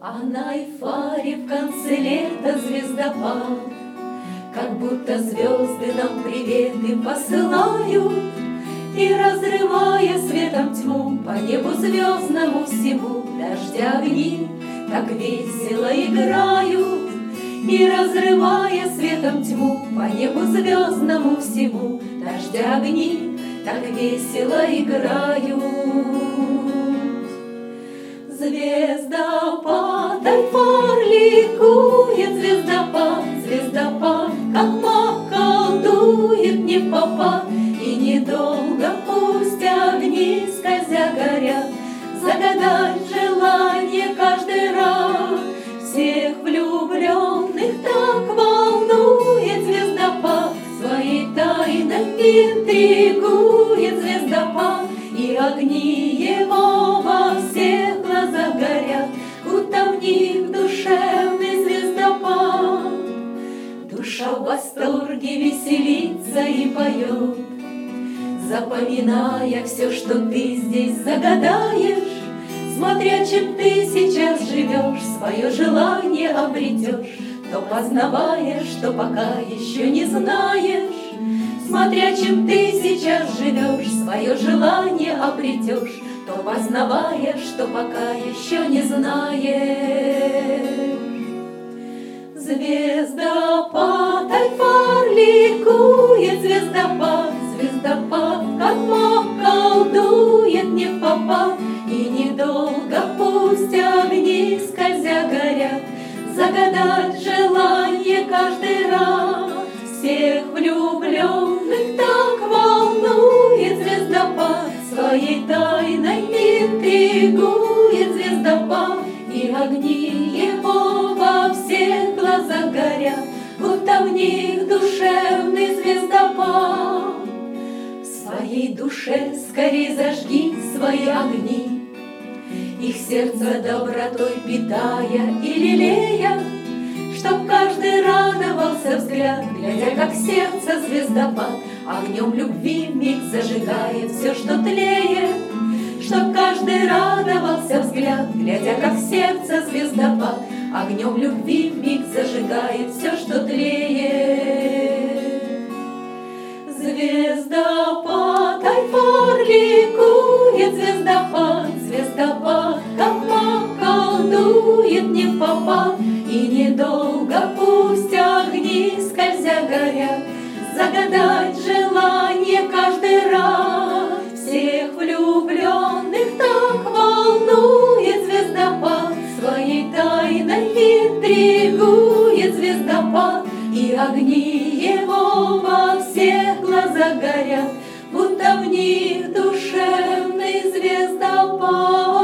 А на Эйфаре в конце лета звездопад, как будто звезды нам приветы посылают, и, разрывая светом тьму, по небу звездному всему дождя огни так весело играют. И, разрывая светом тьму, по небу звездному всему дождя огни так весело играют. Звездопад, Эйфар ликует, звездопад, звездопад, как маг колдует не впопад, и недолго пусть огни скользя горят, загадать желание каждый раз. Всех влюбленных так волнует звездопад, своей тайной интригует звездопад, и огни его во всех глазах горят, будто в них душевный звездопад. Душа в восторге веселится и поет, запоминая все, что ты здесь загадаешь. Смотря, чем ты сейчас живешь, свое желание обретешь, то познавая, что пока еще не знаешь. Смотря, чем ты сейчас живешь, свое желание обретешь, то познавая, что пока еще не знаешь. Звездопад, Эйфар ликует, звездопад, звездопад, как маг колдует не впопад, и недолго пусть огни скользя горят, загадать желание каждый раз. Всех влюбленных так волнует звездопад, своей тайной интригует звездопад, и огни его во всех глазах горят, будто в них душевный звездопад. В своей душе скорей зажги свои огни, их сердце добротой питая и лелея, чтоб каждый радовался взгляд, глядя, как сердце звездопад огнем любви вмиг зажигает все, что тлеет. Чтоб каждый радовался взгляд, глядя, как сердце звездопад огнем любви вмиг зажигает все, что тлеет. Звездопад, Эйфар ликует, звездопад, звездопад, как маг колдует не впопад, и недолго пусть огни скользя горят, загадать желание каждый раз. Всех влюбленных так волнует звездопад, своей тайной интригует звездопад, и огни его во всех глазах горят, будто в них душевный звездопад.